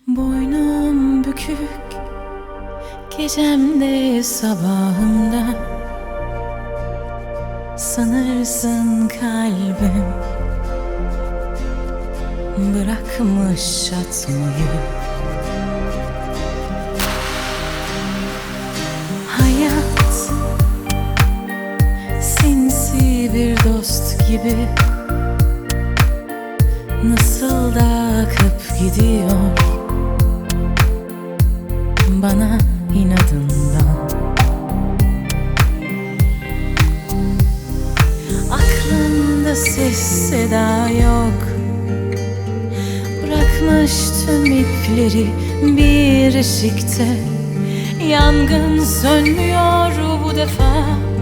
Boynum bükük, gecemde sabahımda sanırsın kalbim bırakmış atmayı. Hayat sinsi bir dost gibi nasıl da akıp gidiyor bana inadından. Aklımda ses seda yok, bırakmış tüm ipleri bir ışıkta. Yangın sönmüyor bu defa,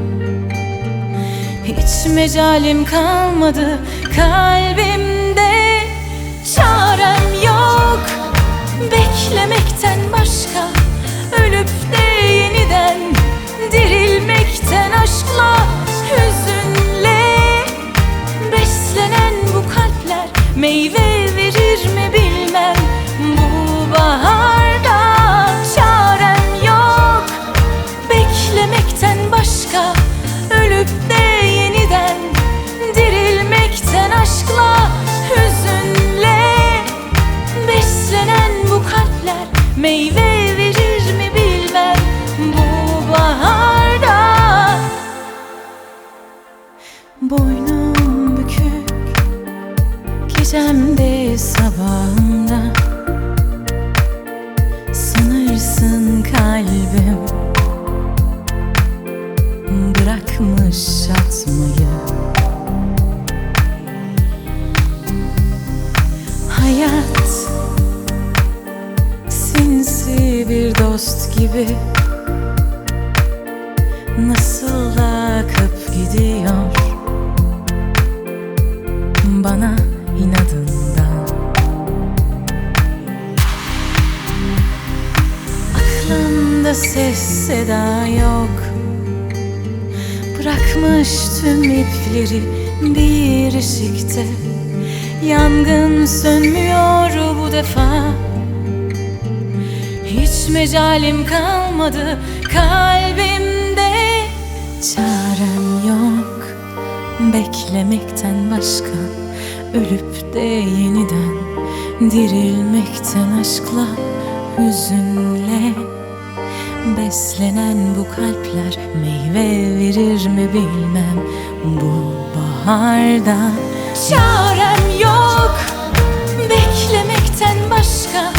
hiç mecalim kalmadı kalbimde. Çarem yok beklemekten başka, ölüp de yeniden dirilmekten aşkla. Hüzünle beslenen bu kalpler meyve verir mi bilmem bu baharda. Çarem yok beklemekten başka, ölüp de yeniden dirilmekten aşkla. Hüzünle beslenen bu kalpler meyve verir mi bilmem bu baharda. Boynum bükük, gecemde sabahımda sanırsın kalbim bırakmış atmayı. Hayat sinsi bir dost gibi nasıl da akıp gidiyor bana inadından. Aklımda ses seda yok, bırakmış tüm ipleri bir ışıkta. Yangın sönmüyor bu defa, hiç mecalim kalmadı kalbimde. Çarem yok beklemekten başka, ölüp de yeniden dirilmekten aşkla. Hüzünle beslenen bu kalpler meyve verir mi bilmem bu baharda. Çarem yok beklemekten başka,